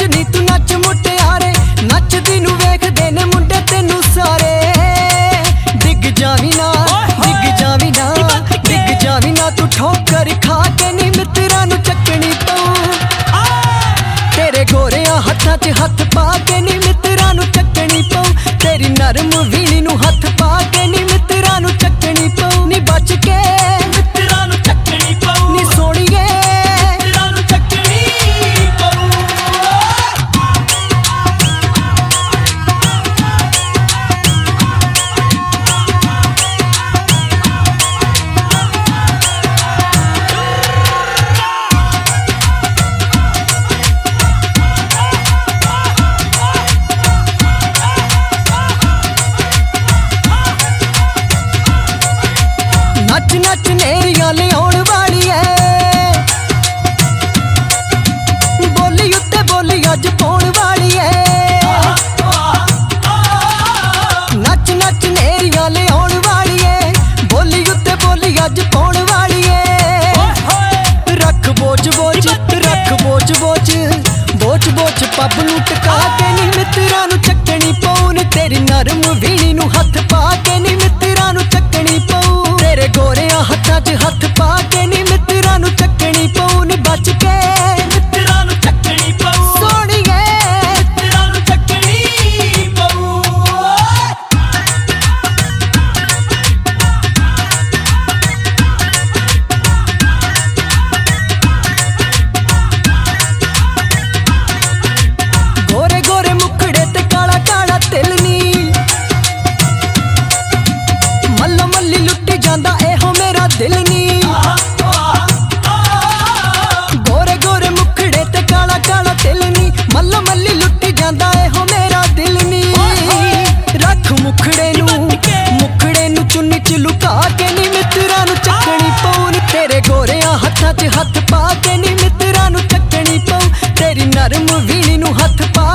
नच नी तू नच मुटियारे, नचदी नू वेखदे ने मुंडे तेनू सारे। डिग जावी ना, डिग जावी ना, डिग जावी ना, तू ठोकर खा के नी मित्तरां नू चकनी पऊ। तेरे गोरियां हत्थां च हत्थ पा के नी मित्तरां नू चकनी पऊ। तेरी नरम वीणी नू हत्थ पा के नी मित्तरां नू चकनी पऊ। नी बच के मित्तरां नू चकनी पऊ, नी सोहणीए मित्तरां नू चकनी पऊ। नच नच नेरियां लियाउण वाली है, बोली उत्ते बोली अज पाउण वाली है। नच नच नेरियां लियाउण वाली है, बोली उत्ते बोली अज पाउण वाली है। रख बोझ बोझ, रख बोझ बोझ, बोझ बोझ पब नू टका के नी मित्तरां नू चकनी पऊ। तेरी नरम वीणी नू हत्थ पा के नी मित्तरां नू चकनी पऊ। तेरे गोरियां हत्थां च हत्थ पा के नी मित्तरां नू चकनी पऊ। नी बच के मित्तरां नू चकनी पऊ, सोहणीए मित्तरां नू चकनी पऊ। गोरे गोरे मुखड़े ते काला काला तिल नी, मल्लो मल्ली लुट्टी जांदा एहो मेरा दिल नी। गोरे गोरे मुखड़े ते काला काला तिल नी, मल्लो मल्ली लुट्टी जांदा एहो मेरा दिल नी। रख मुखड़े नू चुन्नी च लुका के नी मित्तरां नू चकनी पऊ। तेरे गोरियां हत्थां च हत्थ पा के नी मित्तरां नू चकनी पऊ। तेरी नरम वीणी नू हत्थ पा